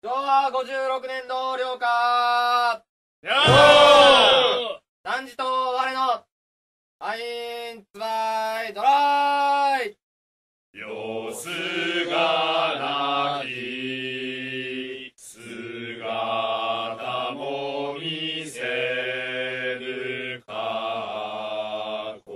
昭和56年度了解。男児と我のアインツバイドライ。 よすがなき姿も見せぬ過去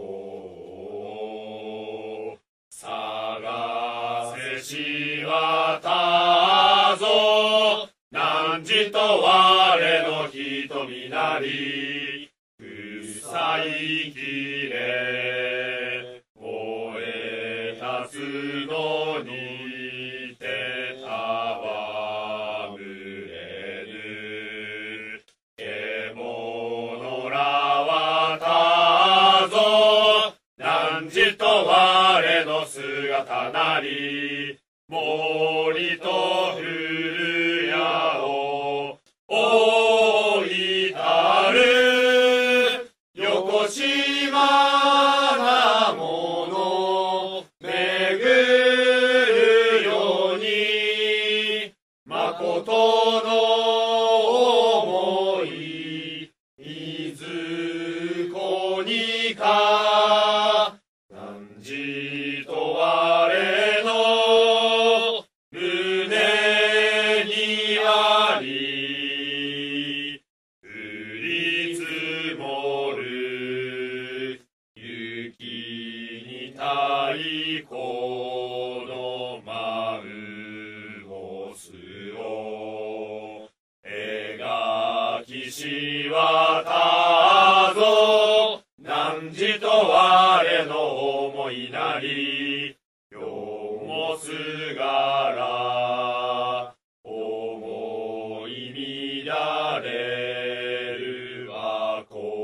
を探せしわたぞ汝と我の瞳なり臭いきれ燃え立つのにて戯れぬ獣らはたぞ汝と我の姿なり森と古屋を追いたる横島なもの巡るように誠の思いいずこにか汝と我の胸にあり降り積もる雪に太鼓のマンモスを描きしわたぞ汝と我の思いなりよもすがら思い乱れるは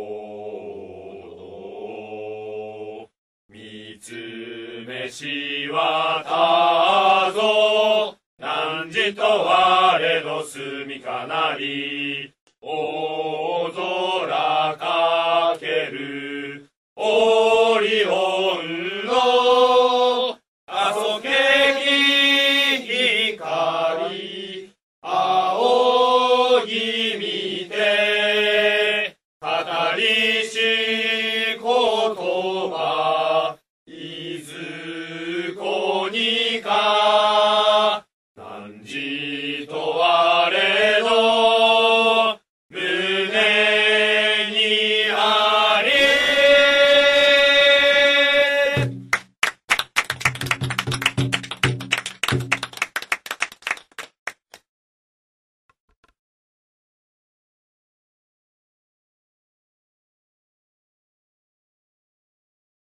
こと見つめしわたぞ汝と我の住みかなり大空かける折々